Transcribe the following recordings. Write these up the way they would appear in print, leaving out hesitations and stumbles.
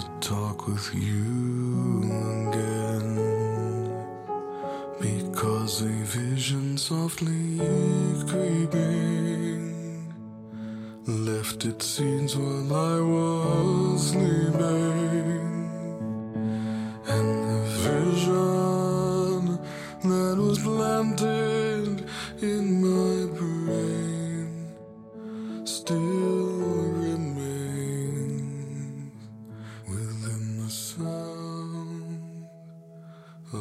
talk with you again, because a vision softly creeping left its scenes while I was sleeping, and the vision that was planted in my brain still remains within the sound of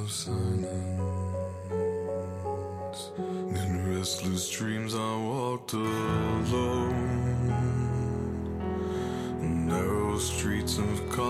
silence. In restless dreams I walked alone, narrow streets of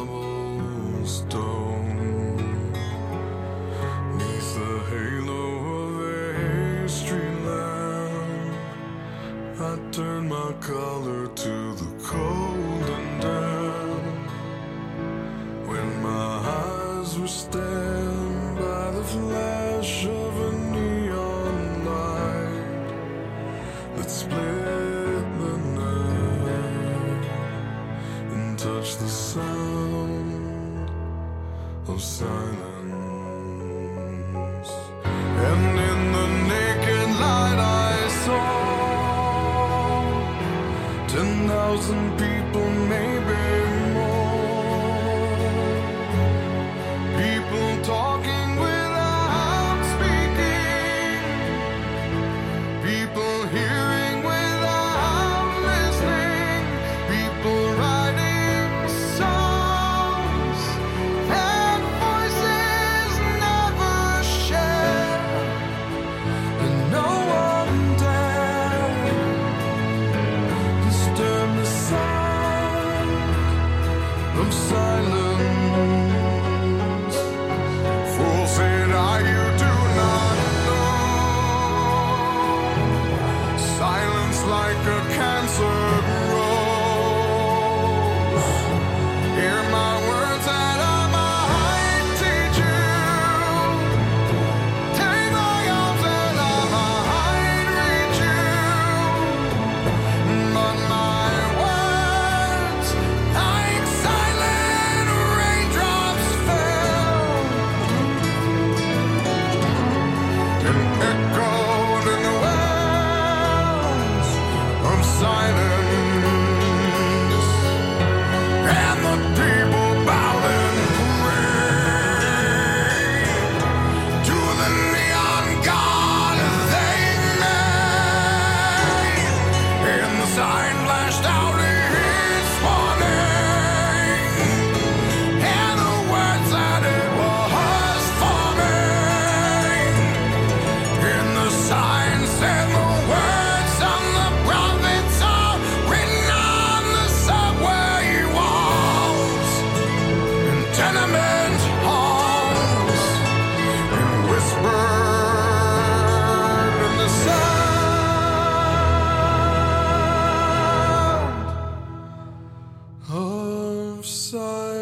cobblestone, neath the halo of a street lamp. I turned my collar to the cold and damp, when my eyes were stabbed by the flash of a neon light that split the night and touched the sound of silence. And in the naked light I saw 10,000 people, maybe more. People talking without speaking, people hearing without listening, people writing songs that voices never share, and no one dared disturb the sound of silence. Fool said I, you do not know. Silence like a cancer grows. Hear my words that I might teach you. Take my arms that I might reach you. But my words, like silent raindrops, fell and echoed in the wells of silence. And the people bowed and prayed to the neon god they made, and the sign flashed out its warning, and the words that it was forming. And the sign said the words of the prophets are written on the subway walls and tenement halls, and whispered in the sound of silence.